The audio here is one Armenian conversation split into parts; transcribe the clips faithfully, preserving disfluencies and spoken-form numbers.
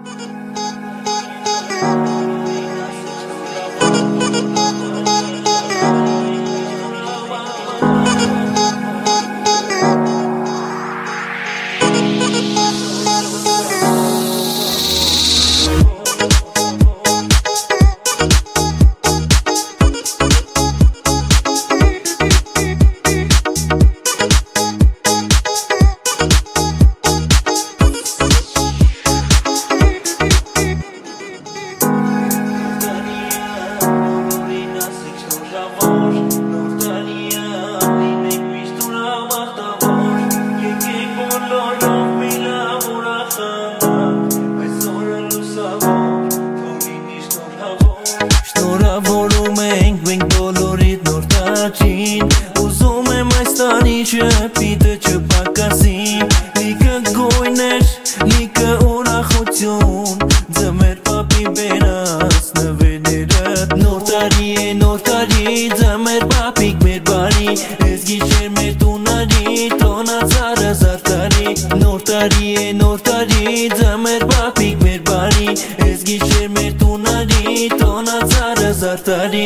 Շնորհավորում ենք մենք բոլորիդ նոր տարին Ուզում եմ այս տարի շփիդը չպակասի Լիքը գույներ, լիքը ուրախություն Ձմեր պապի բերած նվերներըդ Նոր տարի է, նոր տարի, ձմեր պապիկ մեր բարի Ես գիշեր մեր տունարի, տրոնած առազար տարի Նոր տարի է, նոր տարի, ձմեր պապիկ մեր բարի Ես գիշեր մեր տունարի, տրոնած առազար տարի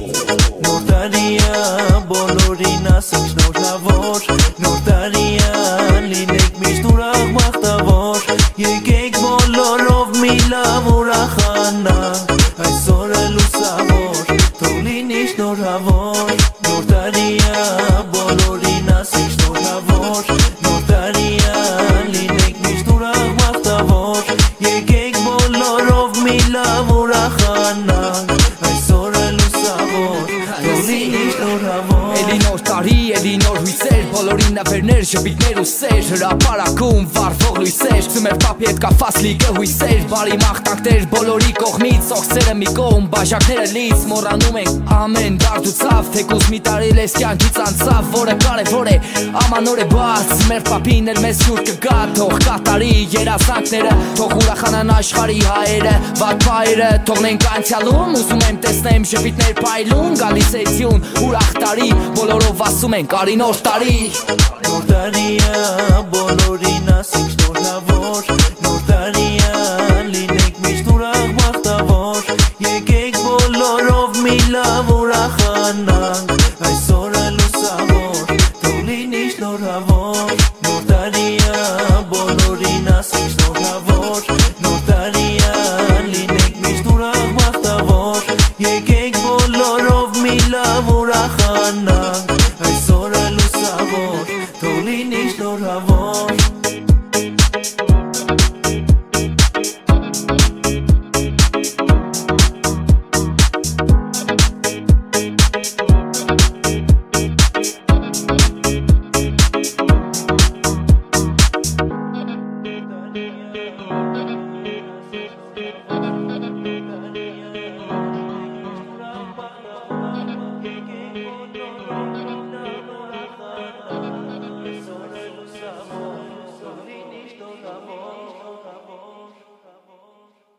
Նոր տարիա, բոլորին ասենք շնորհավոր Նոր տարիա, լինենք միշտ ուրախ մաղթավոր Եկեք բոլորով մի լավ ուրախանանք Այսօրը լուսավոր, թող լինի շնորհավոր Նոր տարիա, բոլորին ասենք շնորհավոր Նոր տարիա, լինենք միշտ ուրախ մաղթավոր Եկեք բոլորով մի լավ ուրախանանք Այսօրը լուսավոր, թող լինի շնորհավոր Էլի նոր տարի, էլի նոր հույսեր Բոլորին նվերներ, ժպիտներ ու սեր Հրապարակում վառվող լույսեր Ձմեր պապի հետ կապված լիքը հույսեր Բարի մաղթանքներ բոլորի կողմից Ողջերը մի կողմ, բաժակները լից Մոռանում ենք ամեն դարդ ու ցավ Թեկուզ մի տարի լես կյանքից անցավ Որը կարևոր է, ամանոր է բաց Մեր պապին էլ մեզ սուր կգա Թող կատարի երազանքները Թող ուրախանան աշխարհի հայերը Վատ պայրը թողնենք անցյալում Ուզում եմ տեսնեմ ժպիտներ փայլում Գալիս է ձյուն, ուրախ տարի Բոլորով ասում ենք արի նոր տարի Նոր տարիա, բոլորին ասենք